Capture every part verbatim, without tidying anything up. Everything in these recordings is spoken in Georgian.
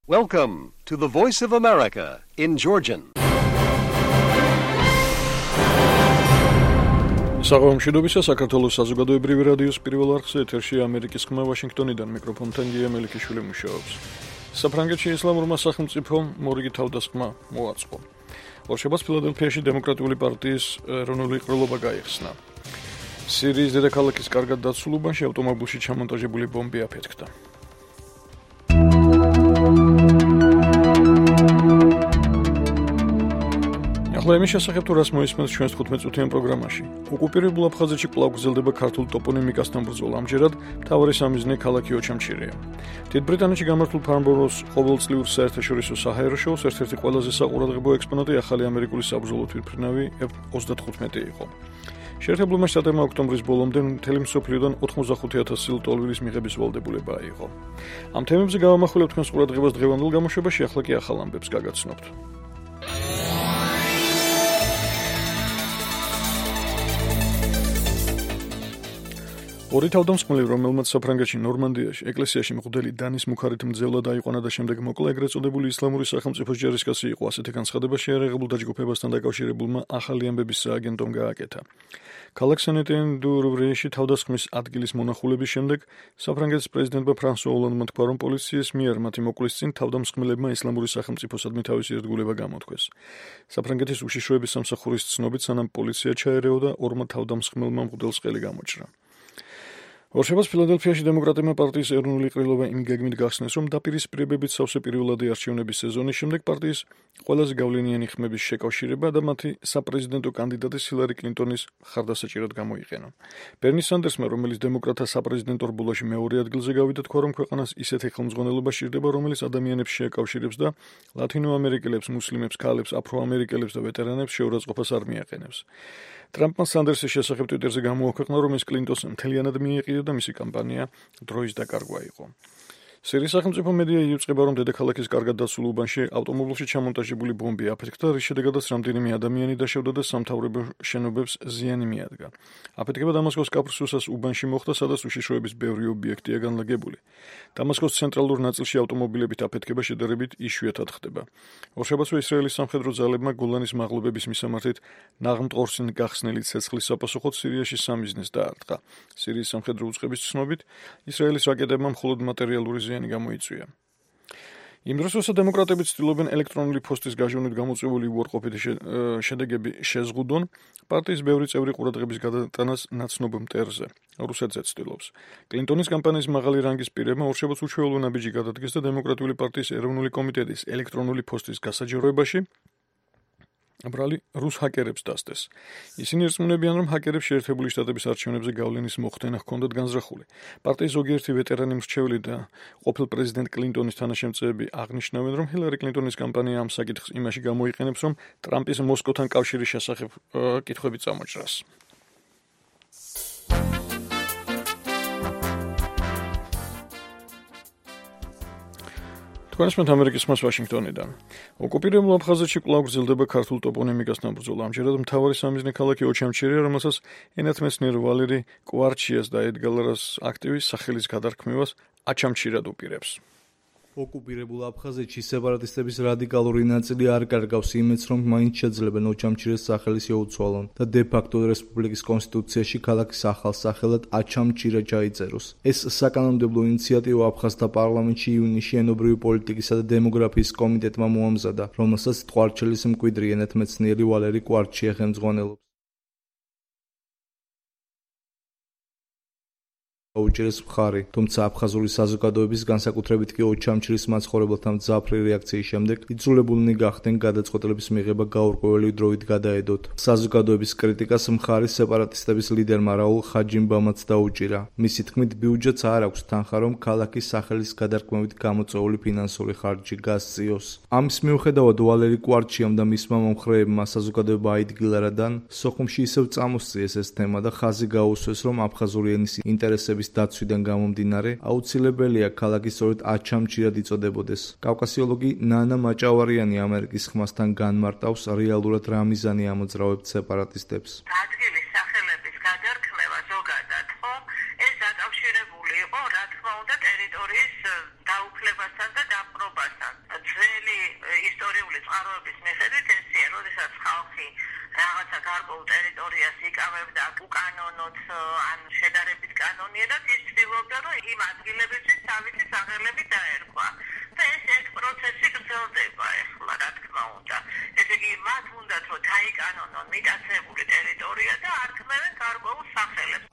Welcome to the Voice of America in Georgian. საღამომშვიდობისა საქართველოს საზოგადოებრივი რადიოს პირველ არხზე ეთერში ამერიკის ხმა ვაშინგტონიდან მიკროფონთან გია მელიქიშვილი მუშაობს. საფრანგეთში ისლამურმა სახელმწიფომ მორიგი თავდასხმა მოაწყო. ორშაბათს ფილადელფიაში დემოკრატიული პარტიის ეროვნული ყრილობა გაიხსნა. სირიის დედაქალაქის კარგად დაცულ უბანში ავტომობილში ჩამონტაჟებული ბომბი აფეთქდა. ახლა იმის შესახებ თუ რას მოისმენთ ჩვენს თხუთმეტ-წუთიან პროგრამაში. ოკუპირებულ აფხაზეთში კვლავ გრძელდება ქართულ ტოპონიმიკასთან ბრძოლა. ამჯერად მთავარი სამიზნე ქალაქი ოჩამჩირეა. დიდ ბრიტანეთში გამართულ ფარნბოროს ყოველწლიურ საერთაშორისო საჰაერო შოუს ერთ-ერთი ყველაზე საყურადღებო ექსპონატი ახალი ამერიკული საბრძოლო თვითმფრინავი ეფ ოცდათხუთმეტი იყო. შეერთებულმა შტატებმა ოქტომბრის ბოლომდე მთელი მსოფლიოდან ოთხმოცდახუთი ათასი ლტოლვილის მიღების ვალდებულება აიღო. ამ თემებზე გავამახვილებთ თქვენს ყურადღებას დღევანდელ გამოშვებაში, ახლა კი ახალ ამბებს გაგაცნობთ. ორი თავდამსხმელი, რომელმაც საფრანგეთში ნორმანდიაში ეკლესიაში მღვდელი დანის მუხარით მძევლა დაიყვანა და შემდეგ მოკლა, ეგრეთ წოდებული ისლამური სახელმწიფოს ჯარისკაცი იყო. ასეთი განცხადება შეერაღებულ დაჯგუფებასთან დაკავშირებულმა ახალი ამბების სააგენტომ გააკეთა. ქალაქ სენ-ეტიენ-დუ-რუვრიაში თავდასხმის ადგილის მონახულების შემდეგ საფრანგეთის პრეზიდენტმა ფრანსუა ოლანდმა თქვა, რომ პოლიციის მიერ მათი მოკლის წინ თავდამსხმელებმა ისლამური სახელმწიფოსადმი თავისი ერთგულება გამოთქვეს. საფრანგეთის უშიშროების სამსახურის ცნობით, სანამ პოლიცია ჩაერეოდა, ორმა თავდამსხმელმა მღვდელს ყელი გამოჭრა. ორშაბათს ფილადელფიაში დემოკრატებმა პარტიის ეროვნული ყრილობა იმ გეგმით გახსნეს, რომ დაპირისპირებებით სავსე პირველადი არჩევნების სეზონის შემდეგ პარტიის ყველაზე გავლენიანი ხმების შეკავშირება და მათი საპრეზიდენტო კანდიდატის ჰილარი კლინტონის მხარდასაჭირად გამოიყენა. ბერნი სანდერსმა, რომელიც დემოკრატთა საპრეზიდენტო რბოლაში მეორე ადგილზე გავიდა, თქვა, რომ ქვეყანას ისეთი ხელმძღვანელობა სჭირდება, რომელიც ადამიანებს შეაკავშირებს და ლათინოამერიკელებს, მუსლიმებს, ქალებს, აფროამერიკელებს და ვეტერანებს შეურაცხყოფას არ მიაყენებს. ტრამპმა სანდერსის შესახებ ტვიტერზე გამოაქვეყნა, რომ ის კლინტონს მთლიანად მიეყიდა და მისი კამპანია დროის დაკარგვა იყო. სირიის სახელმწიფო მედია ივიწყება, რომ დედაქალაქის კარგად დაცულ უბანში ავტომობილში ჩამონტაჟებული ბომბი აფეთქდა, რის შედეგადაც რამდენიმე ადამიანი დაშავდა და სამთავრობო შენობებს ზიანი მიადგა. აფეთქება დამასკოს კაფრსუსას უბანში მოხდა, სადაც უშიშროების ბევრი ობიექტია განლაგებული. დამასკოს ცენტრალურ ნაწილში ავტომობილებით აფეთქება შედარებით იშვიათად ხდება. ორშაბათსვე ისრაელის სამხედრო ძალებმა გოლანის მაღლობების მისამართით ნაღმტყორს გახსნილი ცეცხლის საპასუხოდ სირიაში სამიზნეს დაარტყა. სირიის სამხედრო უწყების ცნობით, ისრაელის რაკეტებმა მხოლოდ მატერიალური ზიანი გამოიწვია. იმ დროს, როცა დემოკრატები ცდილობენ ელექტრონული ფოსტის გაჟონით გამოწვეული უარყოფითი შედეგები შეზღუდონ, პარტიის ბევრი წევრი ყურადღების გადატანას ნაცნობ მტერზე რუსეთზე ცდილობს. კლინტონის კამპანიის მაღალი რანგის პირებმა ორშაბათს უჩვეულო ნაბიჯი გადადგეს და დემოკრატიული პარტიის ეროვნული კომიტეტის ელექტრონული ფოსტის გასაჯაროებაში ბრალი რუს ჰაკერებს დასდეს. ისინი ერწმუნებიან, რომ ჰაკერებს შეერთებული შტატების არჩევნებზე გავლენის მოხდენა ჰქონდათ განზრახული. პარტიის ზოგიერთი ვეტერანი მრჩეველი და ყოფილ პრეზიდენტ კლინტონის თანაშემწეები აღნიშნავენ, რომ ჰილარი კლინტონის კამპანია ამ საკითხს იმაში გამოიყენებს, რომ ტრამპის მოსკოვთან კავშირის შესახებ კითხვები წამოჭრას. თქვენსმენთ ამერიკის ხმას ვაშინგტონიდან. ოკუპირებულ აფხაზეთში კვლავ გრძელდება ქართულ ტოპონიმიკასთან ბრძოლა. ამჯერად მთავარი სამიზნე ქალაქი ოჩამჩირეა, რომელსაც ენათმეცნიერ ვალერი კვარჩიას და ედგალარას აქტივის სახელის გადარქმევას აჩამჩირად უპირებს. ოკუპირებულ აფხაზეთში სეპარატისტების რადიკალური ნაწილი არ კარგავს იმედს, რომ მაინც შეძლებენ ოჩამჩირეს სახელი შეუცვალონ და დე-ფაქტო რესპუბლიკის კონსტიტუციაში ქალაქის ახალ სახელად აჩამჩირე ჩაიწეროს. ეს საკანონმდებლო ინიციატივა აფხაზთა პარლამენტში ივნისში ენობრივი პოლიტიკისა და დემოგრაფიის კომიტეტმა მოამზადა, რომელსაც ტყვარჩელის მკვიდრი ენათმეცნიერი ვალერი კვარჩია ხელმძღვანელობს. აუჭირეს მხარი, თუმცა აფხაზური საზოგადოების განსაკუთრებით კი ოჩამჩირის მაცხოვრებელთა მძაფრი რეაქციის შემდეგ იძულებულნი გახდნენ გადაწყვეტილების მიღება გაურკვეველი დროით გადაედოთ. საზოგადოების კრიტიკას მხარი სეპარატისტების ლიდერმა რაულ ხაჯიმბამაც დაუჭირა. მისი თქმით, ბიუჯეტს არ აქვს თანხა, რომ ქალაქის სახელის გადარქმევით გამოწვეული ფინანსური ხარჯი გასწიოს. ამის მიუხედავად ვალერი კვარჩიამ და მისმა მომხრეებმა საზოგადოება აიდგილარადან სოხუმში ისევ წამოსწიეს ეს თემა და ხაზი გაუსვეს, რომ აფხაზური ენის ინტერესების დაცვიდან გამომდინარე აუცილებელია ქალაქი სწორედ აჩამჩირად იწოდებოდეს. კავკასიოლოგი ნანა მაჭავარიანი ამერიკის ხმასთან განმარტავს რეალურად რა მიზანი ამოძრავებთ სეპარატისტებს. ადგილის სახელების გადარქმევა ზოგადად ხო ეს დაკავშირებული იყო რა თქმა უნდა ტერიტორიის დაუფლებასთან და დაპყრობასთან.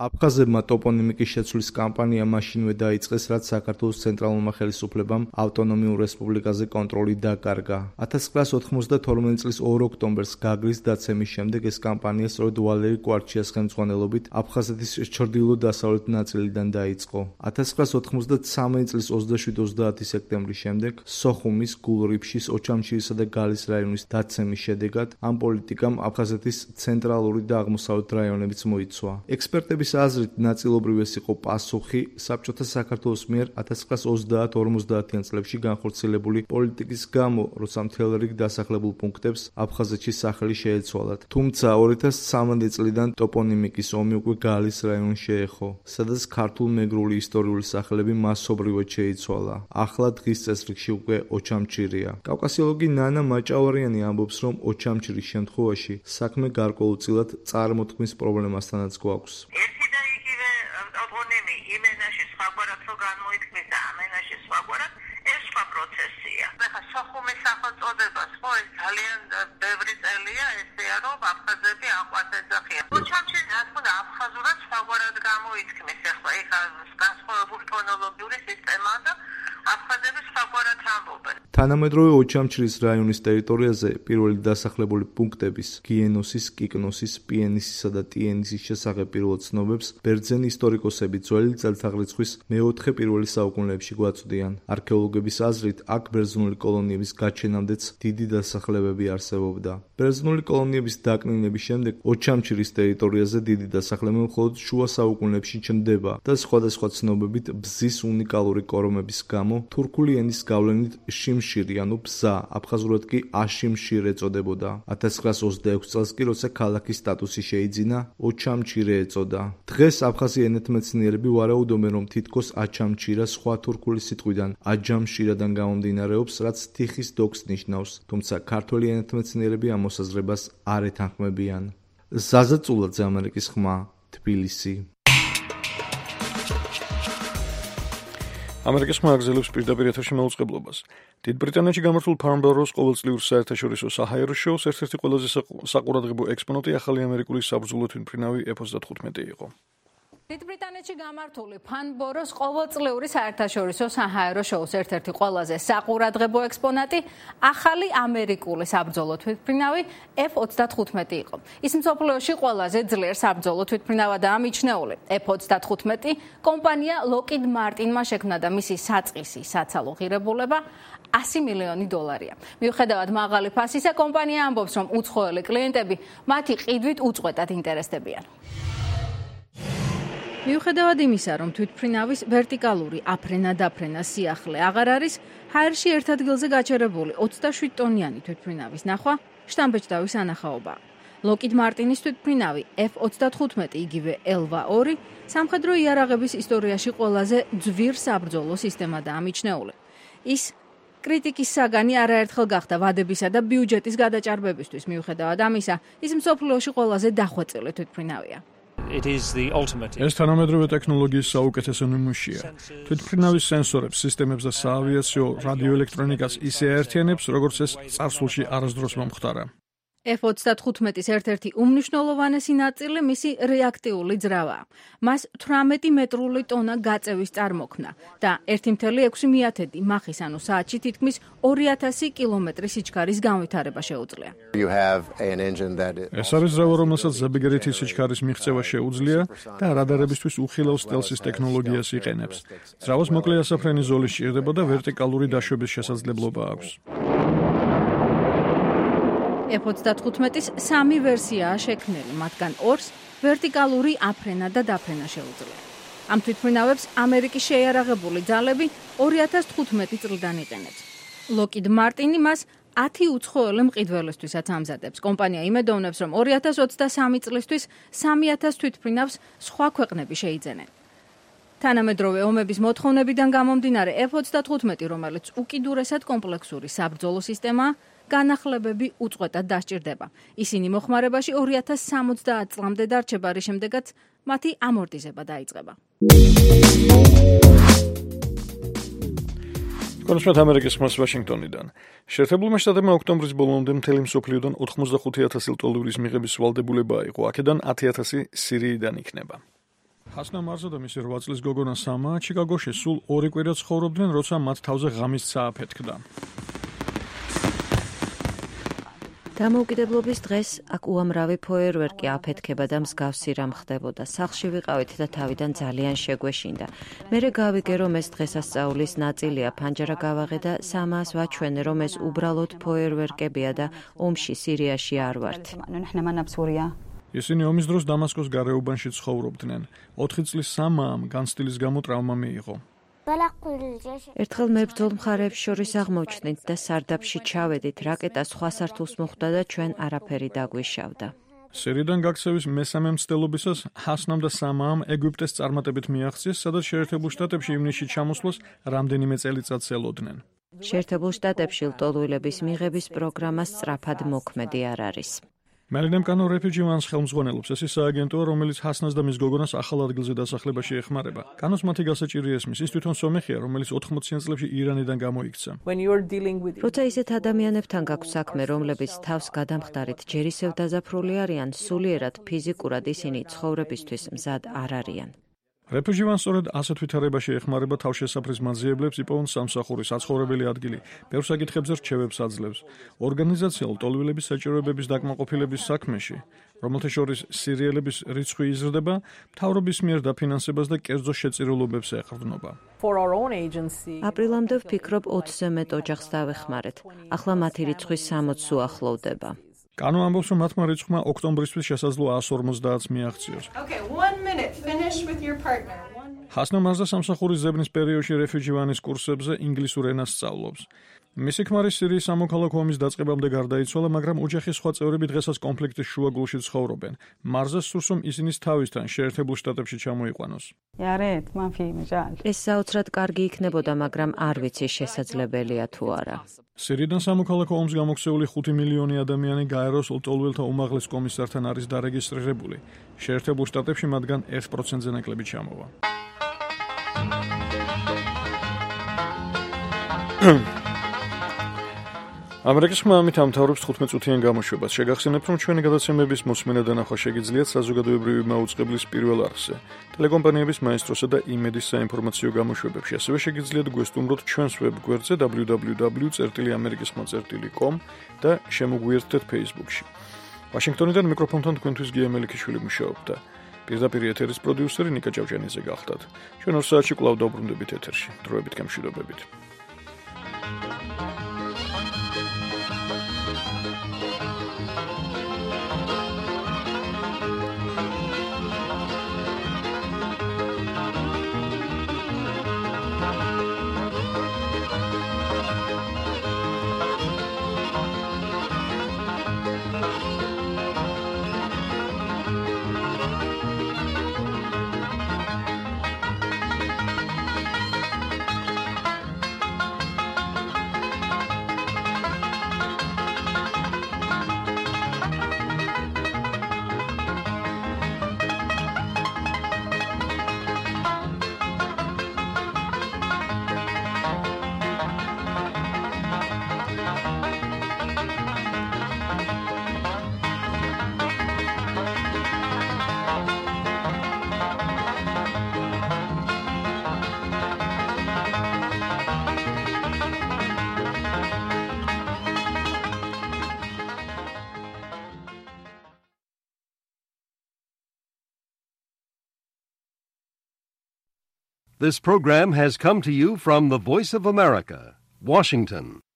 აფხაზებმა ტოპონიმიკის შეცვლის კამპანია მაშინვე დაიწყეს, რაც საქართველოს ცენტრალურმა ხელისუფლებამ ავტონომიურ რესპუბლიკაზე კონტროლი დაკარგა. ათას ცხრაას ოთხმოცდათორმეტი წლის ორ ოქტომბერს გაგრის დაცემის შემდეგ ეს კამპანია სწორედ ვალერი კვარჩიას ხელმძღვანელობით აფხაზეთის ჩრდილო-დასავლეთ ნაწილიდან დაიწყო. ათას ცხრაას ოთხმოცდათსამეტი წლის ოცდაშვიდ ოცდაათი სექტემბრის შემდეგ სოხუმის, გულრიფშის, ოჩამჩირისა და გალის რაიონის დაცემის შედეგად ამ პოლიტიკამ აფხაზეთის ცენტრალური და აღმოსავლეთ რაიონებიც მოიცვა. ექსპერტების აზრით ნაწილობრივ ეს იყო პასუხი საბჭოთა საქართველოს მიერ ათას ცხრაას ოცდაათ ორმოცდაათიან წლებში განხორციელებული პოლიტიკის გამო, როცა მთელ რიგ დასახლებულ პუნქტებს აფხაზეთში სახელი შეეცვალათ. თუმცა ორი ათას სამი წლიდან ტოპონიმიკის ომი უკვე გალის რაიონს შეეხო, სადაც ქართულ-მეგრული ისტორიული სახელები მასობრივად შეიცვალა. ახლა დღის წესრიგში უკვე ოჩამჩირია. კავკასიოლოგი ნანა მაჭავარიანი ამბობს, რომ ოჩამჩირის შემთხვევაში საქმე გარკვეულწილად წარმოთქმის პრობლემასთანაც გვაქვს. ერთი და იგივე ტოპონიმი იმენაში სხვაგვარად რო გამოიქმნის და ამ ენაში სხვაგვარად, ეს სხვა პროცესია. ახლა სოხუმის სახელწოდებას ხო ეს ძალიან ბევრი წელია ესეა, რომ აფხაზები აყვას ეძახიან. ოჩამჩირი რა თქმა უნდა აფხაზურად სხვაგვარად გამოიქმნის, ახლა იქ განსხვავებული ფონოლოგიური სისტემაა და აფხაზები სხვაგვარად ამბობენ. თანამედროვე ოჩამჩირის რაიონის ტერიტორიაზე პირველი დასახლებული პუნქტების გიენოსის, კიკნოსის, პიენისისა და ტიენისის შესახებ პირველ ცნობებს ბერძენი ისტორიკოსები ძველი წელთაღრიცხვის მეოთხე პირველი საუკუნეებში გვაწვდიან. არქეოლოგების აზრით, აქ ბერძნული კოლონიების გაჩენამდეც დიდი დასახლებები არსებობდა. ბერძნული კოლონიების დაკნინების შემდეგ ოჩამჩირის ტერიტორიაზე დიდი დასახლება მხოლოდ შუა საუკუნეებში ჩნდება და სხვადასხვა ცნობებით ბზის უნიკალური კორომების გამო თურქული ენის გავლენით შიმშირი, ანუ ბზა, აფხაზურად კი აშიმშირ ეწოდებოდა. ათას ცხრაას ოცდაექვსი წელს კი, როცა ქალაქის სტატუსი შეიძინა, ოჩამჩირე ეწოდა. დღეს აფხაზი ენათმეცნიერები ვარაუდობენ, რომ თითქოს აჩამჩირა სხვა თურქული სიტყვიდან აჯამშირადან გამომდინარეობს, რაც თიხის დოკს ნიშნავს, თუმცა ქართველი ენათმეცნიერები ამ მოსაზრებას არ ეთანხმებიან. ზაზა წულაძე, ამერიკის ხმა, თბილისი. ამერიკის ხმა აგზელებს პირდაპირ ეთერში მაუწყებლობას. დიდ ბრიტანეთში გამართულ ფარნბოროს ყოველწლიურ საერთაშორისო საჰაერო შოუს ერთ-ერთი ყველაზე საყურადღებო ექსპონატი ახალი ამერიკული საბრძოლო თვითმფრინავი ეფ ოცდათხუთმეტი იყო. დიდ ბრიტანეთში გამართული ფარნბოროს ყოველწლიური საერთაშორისო საჰაერო შოუს ერთ-ერთი ყველაზე საყურადღებო ექსპონატი ახალი ამერიკული საბრძოლო თვითმფრინავი ეფ ოცდათხუთმეტი იყო. ის მსოფლიოში ყველაზე ძლიერ საბრძოლო თვითმფრინავადაა მიჩნეული. ეფ ოცდათხუთმეტი კომპანია Lockheed Martin-მა შექმნა და მისი საწყისი საცალო ღირებულება ასი მილიონი დოლარია. მიუხედავად მაღალი ფასისა, კომპანია ამბობს, რომ უცხოელი კლიენტები მათი ყიდვით უწყვეტად ინტერესდებიან. მიუხედავად იმისა, რომ თვითმფრინავის ვერტიკალური აფრენა-დაფრენა სიახლე აღარ არის, ჰაერში ერთ ადგილზე გაჩერებული ოცდაშვიდ ტონიანი თვითმფრინავის ნახვა შტამბეჭდავის ანახაობაა. Lockheed Martin-ის თვითმფრინავი ეფ ოცდათხუთმეტი, იგივე ელვა ორი, სამხედრო იარაღების ისტორიაში ყველაზე ძვირ საბრძოლო სისტემადაა მიჩნეული. ის კრიტიკის საგანი არაერთხელ გახდა ვადებისა და ბიუჯეტის გადაჭარბებისთვის. მიუხედავად ამისა, ის მსოფლიოში ყველაზე დახვეწილი თვითმფრინავია. ეს თანამედროვე ტექნოლოგიის საუკეთესო ნიმუშია. თვითმფრინავის სენსორებს, სისტემებს და საავიაციო რადიოელექტრონიკას ისე აერთიანებს, როგორც ეს წარსულში არასდროს მომხდარა. ეფ ოცდათხუთმეტის ერთ-ერთი უმნიშვნელოვანესი ნაწილი მისი რეაქტიული ძრავაა. მას თვრამეტი მეტრული ტონა გაწევის წარმოქმნა და ერთი მცდელო ექვსი მეათედი მახის, ანუ საათში თითქმის ორი ათასი კილომეტრი სიჩქარის განვითარება შეუძლია. ეს არის ძრავა, რომელსაც ზებიგერითი სიჩქარის მიღწევა შეუძლია და რადარებისთვის უხილავ სტელსის ტექნოლოგიას იყენებს. ძრავას მოკლე ასაფრენი ზოლი სჭირდება და ვერტიკალური დაშვების შესაძლებლობა აქვს. ეფ ოცდათხუთმეტის სამი ვერსიაა შექმნილი, მათგან ორს ვერტიკალური აფრენა და დაფრენა შეუძლია. ამ თვითმფრინავებს ამერიკის შეიარაღებული ძალები ორი ათას თხუთმეტი წლიდან იყენებს. Lockheed Martin მას ათი უცხოელი მყიდველისთვისაც ამზადებს. კომპანია იმედოვნებს, რომ ორი ათას ოცდასამი წლისთვის სამი ათას თვითმფრინავს სხვა ქვეყნები შეიძენენ. თანამედროვე ომების მოთხოვნებიდან გამომდინარე ეფ ოცდათხუთმეტი, რომელიც უკიდურესად კომპლექსური საბრძოლო სისტემაა, განახლებები უწყვეტად დასჭირდება. ისინი მოხმარებაში ორი ათას სამოცდაათ წლამდე დარჩება, რის შემდეგაც მათი ამორტიზება დაიწყება. კონსულტ ამერიკის ხმას ვაშინგტონიდან. შეერთებულმა შტატებმა ოქტომბრის ბოლომდე მთელი მსოფლიოდან ოცდახუთი ათასი ლტოლვილის მიღების ვალდებულება იყო. აქედან ათი ათასი სირიიდან იქნება. ჰასნა მარზა და მისი რვა წლის გოგონა სამა ჩიკაგოში სულ ორი კვირა ცხოვრობდნენ, როცა მათ თავზე ღამის ცა აფეთქდა. დამოუკიდებლობის დღეს აქ უამრავი ფოიერვერკი აფეთქება და მსგავსი რამ ხდებოდა. სახლში ვიყავით და თავიდან ძალიან შეგვეშინდა. მერე გავიგე, რომ ეს დღესასწაულის ნაწილია, ფანჯარა გავაღე და სამას ვაჩვენე, რომ ეს უბრალოდ ფოიერვერკებია და ომში სირიაში არ ვართ. ისინი ომის დროს დამასკოს გარეუბანში ცხოვრობდნენ. ოთხი წლის სამამ განცდილის გამო ტრავმა მიიღო. ერთხელ მებრძოლ მხარეებს შორის აღმოჩნდით და სარდაფში ჩავედით, რაკეტა სხვა სართულს მოხვდა და ჩვენ არაფერი დაგვიშავდა. სირიიდან გაქცევის მესამე მცდელობისას ჰასნამ და სამამ ეგვიპტეს წარმატებით მიაღწიეს, სადაც შეერთებულ შტატებში ივნისში ჩამოსვლას რამდენიმე წელიწადს ელოდნენ. შეერთებულ შტატებში ლტოლვილების მიღების პროგრამა სწრაფად მოქმედი არ არის. მელინემ კანო რეფიჯი ვანს ხელმძღვანელობს. ეს ის სააგენტოა, რომელიც ჰასნას და მის გოგონას ახალ ადგილზე დასახლებაში ეხმარება. კანოს მათი გასაჭირი ესმის, ის თვითონ სომეხია, რომელიც ოთხმოციან წლებში ირანიდან გამოიქცა. როცა ისეთ ადამიანებთან გაქვს საქმე, რომლებიც თავს გადამხდარით ჯერ ისევ დაზაფრული არიან, სულიერად ფიზიკურად ისინი ცხოვრებისთვის მზად არ არიან. რეფიჯი ვანს სწორედ ასეთ ვითარებაში ეხმარება თავშესაფრის მაძიებლებს, იპოვონ სამსახური, საცხოვრებელი ადგილი, ბევრ საკითხებზე რჩევებს აძლევს. ორგანიზაცია ლტოლვილების საჭიროებების დაკმაყოფილების საქმეში, რომელთა შორის სირიელების რიცხვი იზრდება, მთავრობის მიერ დაფინანსებას და კერძო შეწირულობებს ეყრდნობა. აპრილამდე ვფიქრობ ოცზე მეტ ოჯახს დავეხმარეთ. ახლა მათი რიცხვი სამოცს უახლოვდება. კანო ამბობს, რომ მათმა რიცხვმა ოქტომბრისთვის შესაძლო εκατს ორმოცდაათს მიაღწიოს. ჰასნა მარზა სამსახურის ზებნის პერიოდში რეფიჯი ვანის კურსებზე ინგლისურ ენას სწავლობს. მისი ქმარი სირიის სამოქალაქო ომის დაწყებამდე გარდაიცვალა, მაგრამ ოჯახის სხვა წევრები დღესაც კონფლიქტის შუაგულში ცხოვრობენ. მარზას სურს, რომ ისინი თავისთან შეერთებულ შტატებში ჩამოიყვანოს. ეს საოცრად კარგი იქნებოდა, მაგრამ არ ვიცი შესაძლებელია თუ არა. სირიიდან სამოქალაქო ომს გამოქცეული ხუთი მილიონი ადამიანი გაეროს ლტოლვილთა უმაღლეს კომისართან არის დარეგისტრირებული. შეერთებულ შტატებში მათგან ერთ პროცენტზე ნაკლები ჩამოვა. ამერიკის ხმა ამით ამთავრებს თხუთმეტ წუთიან გამოშვებას. შეგახსენებთ, რომ ჩვენი გადაცემების მოსმენა და ნახვა შეგიძლიათ საზოგადოებრივი მაუწყებლის პირველ არხზე, ტელეკომპანიების მაესტროსა და იმედის საინფორმაციო გამოშვებებში. ასევე შეგიძლიათ გვესტუმროთ ჩვენს ვებგვერდზე დაბლიუ დაბლიუ დაბლიუ წერტილი ამერიკის ხმა წერტილი კომ და შემოგვიერთდეთ Facebook-ში. ვაშინგტონიდან მიკროფონთან თქვენთვის გია მელიქიშვილი მუშაობდა. პირდაპირ ეთერის პროდიუსერი ნიკა ჭავჭიანიძე გახლდათ. ჩვენ ორ საათში კვლავ დავბრუნდებით ეთერში. დროებით გამშვიდობებით. This program has come to you from the Voice of America, Washington.